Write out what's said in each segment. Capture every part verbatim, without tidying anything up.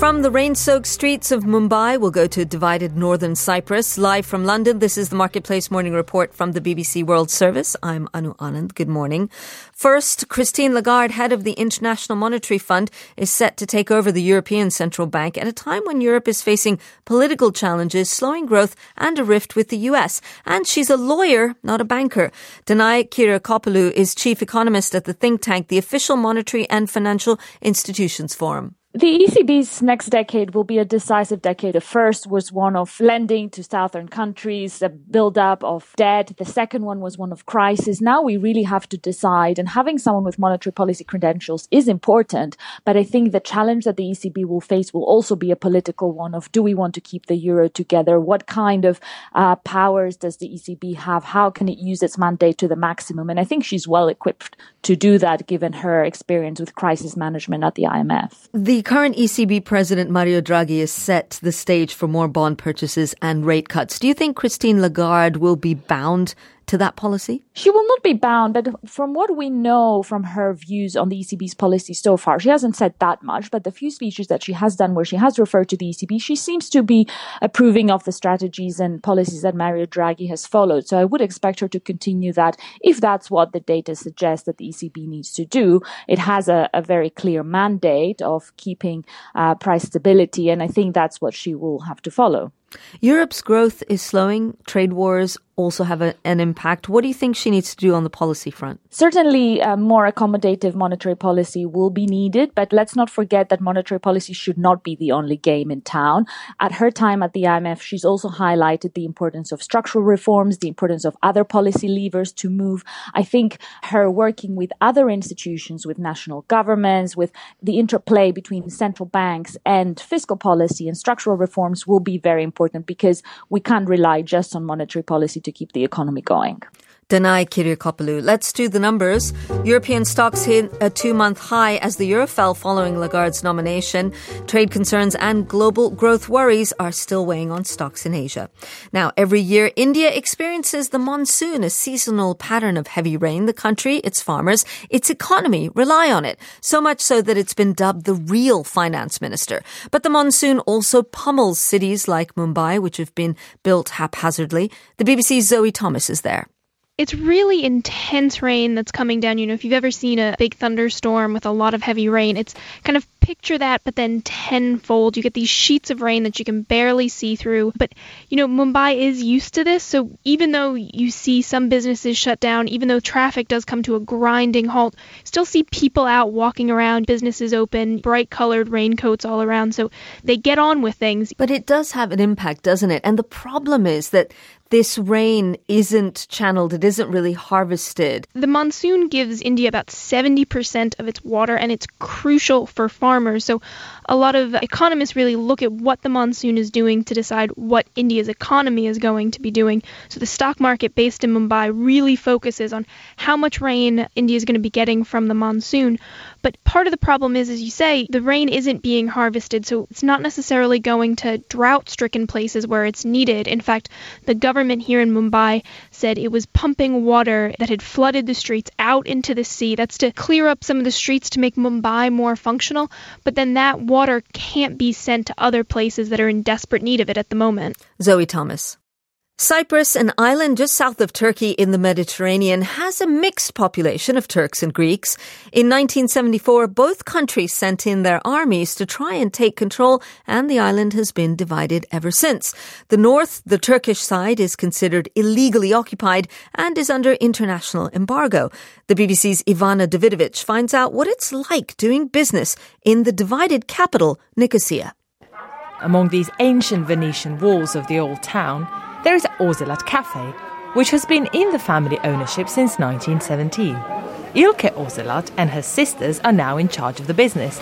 From the rain-soaked streets of Mumbai, we'll go to divided northern Cyprus. Live from London, this is the Marketplace Morning Report from the B B C World Service. I'm Anu Anand. Good morning. First, Christine Lagarde, head of the International Monetary Fund, is set to take over the European Central Bank at a time when Europe is facing political challenges, slowing growth and a rift with the U S. And she's a lawyer, not a banker. Danai Kyriakopoulou is chief economist at the think tank, the Official Monetary and Financial Institutions Forum. The E C B's next decade will be a decisive decade. The first was one of lending to southern countries, a build-up of debt. The second one was one of crisis. Now we really have to decide, and having someone with monetary policy credentials is important. But I think the challenge that the E C B will face will also be a political one of, do we want to keep the euro together? What kind of uh, powers does the E C B have? How can it use its mandate to the maximum? And I think she's well equipped to do that, given her experience with crisis management at the I M F. The current E C B President Mario Draghi has set the stage for more bond purchases and rate cuts. Do you think Christine Lagarde will be bound to that policy? She will not be bound, but from what we know from her views on the E C B's policy so far, she hasn't said that much, but the few speeches that she has done where she has referred to the E C B, she seems to be approving of the strategies and policies that Mario Draghi has followed. So I would expect her to continue that if that's what the data suggests that the E C B needs to do. It has a, a very clear mandate of keeping uh, price stability, and I think that's what she will have to follow. Europe's growth is slowing. Trade wars also have a, an impact. What do you think she needs to do on the policy front? Certainly, a more accommodative monetary policy will be needed, but let's not forget that monetary policy should not be the only game in town. At her time at the I M F, she's also highlighted the importance of structural reforms, the importance of other policy levers to move. I think her working with other institutions, with national governments, with the interplay between central banks and fiscal policy and structural reforms will be very important, because we can't rely just on monetary policy to keep the economy going. Danai Kyriakopoulou. Let's do the numbers. European stocks hit a two-month high as the euro fell following Lagarde's nomination. Trade concerns and global growth worries are still weighing on stocks in Asia. Now, every year, India experiences the monsoon, a seasonal pattern of heavy rain. The country, its farmers, its economy rely on it, so much so that it's been dubbed the real finance minister. But the monsoon also pummels cities like Mumbai, which have been built haphazardly. The B B C's Zoe Thomas is there. It's really intense rain that's coming down. You know, if you've ever seen a big thunderstorm with a lot of heavy rain, it's kind of picture that, but then tenfold. You get these sheets of rain that you can barely see through. But, you know, Mumbai is used to this. So even though you see some businesses shut down, even though traffic does come to a grinding halt, still see people out walking around, businesses open, bright colored raincoats all around. So they get on with things. But it does have an impact, doesn't it? And the problem is that this rain isn't channeled, it isn't really harvested. The monsoon gives India about seventy percent of its water, and it's crucial for farmers. So a lot of economists really look at what the monsoon is doing to decide what India's economy is going to be doing. So the stock market based in Mumbai really focuses on how much rain India is going to be getting from the monsoon. But part of the problem is, as you say, the rain isn't being harvested, so it's not necessarily going to drought-stricken places where it's needed. In fact, the government here in Mumbai said it was pumping water that had flooded the streets out into the sea. That's to clear up some of the streets to make Mumbai more functional. But then that water can't be sent to other places that are in desperate need of it at the moment. Zoe Thomas. Cyprus, an island just south of Turkey in the Mediterranean, has a mixed population of Turks and Greeks. In nineteen seventy-four, both countries sent in their armies to try and take control, and the island has been divided ever since. The north, the Turkish side, is considered illegally occupied and is under international embargo. The B B C's Ivana Davidovich finds out what it's like doing business in the divided capital, Nicosia. Among these ancient Venetian walls of the old town, there is Orzelat Cafe, which has been in the family ownership since nineteen seventeen. Ilke Orzelat and her sisters are now in charge of the business.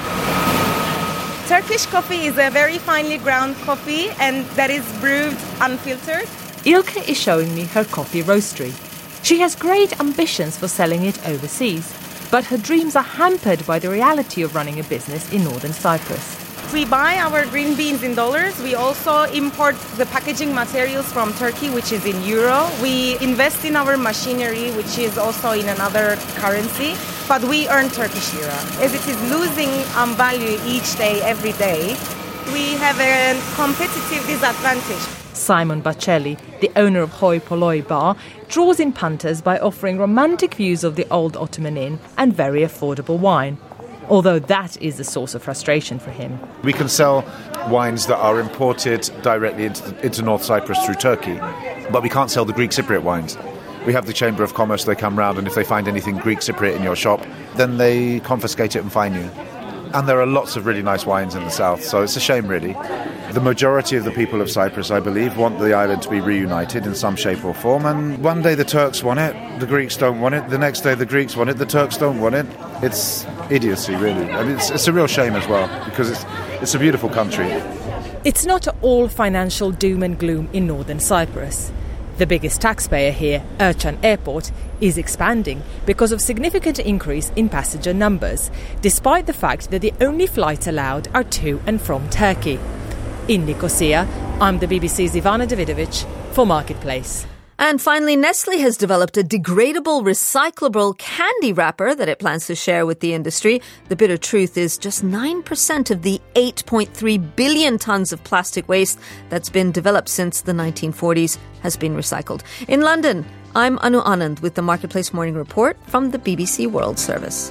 Turkish coffee is a very finely ground coffee, and that is brewed unfiltered. Ilke is showing me her coffee roastery. She has great ambitions for selling it overseas, but her dreams are hampered by the reality of running a business in northern Cyprus. we buy our green beans in dollars, we also import the packaging materials from Turkey, which is in euro. We invest in our machinery, which is also in another currency, but we earn Turkish lira. As it is losing um, value each day, every day, we have a competitive disadvantage. Simon Bacelli, the owner of Hoi Polloi Bar, draws in punters by offering romantic views of the old Ottoman Inn and very affordable wine. Although that is a source of frustration for him. We can sell wines that are imported directly into, into North Cyprus through Turkey, but we can't sell the Greek Cypriot wines. We have the Chamber of Commerce, they come round, and if they find anything Greek Cypriot in your shop, then they confiscate it and fine you. And there are lots of really nice wines in the south, so it's a shame, really. The majority of the people of Cyprus, I believe, want the island to be reunited in some shape or form, and one day the Turks want it, the Greeks don't want it, the next day the Greeks want it, the Turks don't want it. It's idiocy, really. I mean, it's, it's a real shame as well, because it's, it's a beautiful country. It's not all financial doom and gloom in northern Cyprus. The biggest taxpayer here, Ercan Airport, is expanding because of significant increase in passenger numbers, despite the fact that the only flights allowed are to and from Turkey. In Nicosia, I'm the B B C's Ivana Davidovich for Marketplace. And finally, Nestle has developed a degradable, recyclable candy wrapper that it plans to share with the industry. The bitter truth is just nine percent of the eight point three billion tons of plastic waste that's been developed since the nineteen forties has been recycled. In London, I'm Anu Anand with the Marketplace Morning Report from the B B C World Service.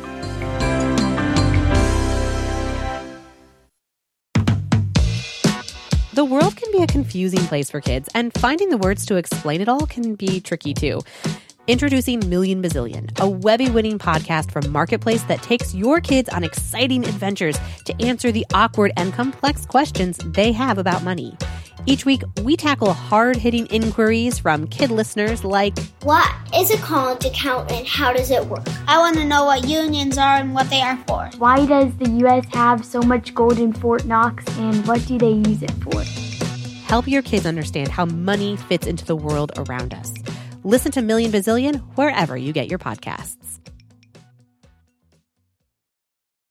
The world can be a confusing place for kids, and finding the words to explain it all can be tricky too. Introducing Million Bazillion, a Webby-winning podcast from Marketplace that takes your kids on exciting adventures to answer the awkward and complex questions they have about money. Each week, we tackle hard-hitting inquiries from kid listeners like, what is a college account and how does it work? I want to know what unions are and what they are for. Why does the U S have so much gold in Fort Knox and what do they use it for? Help your kids understand how money fits into the world around us. Listen to Million Bazillion wherever you get your podcasts.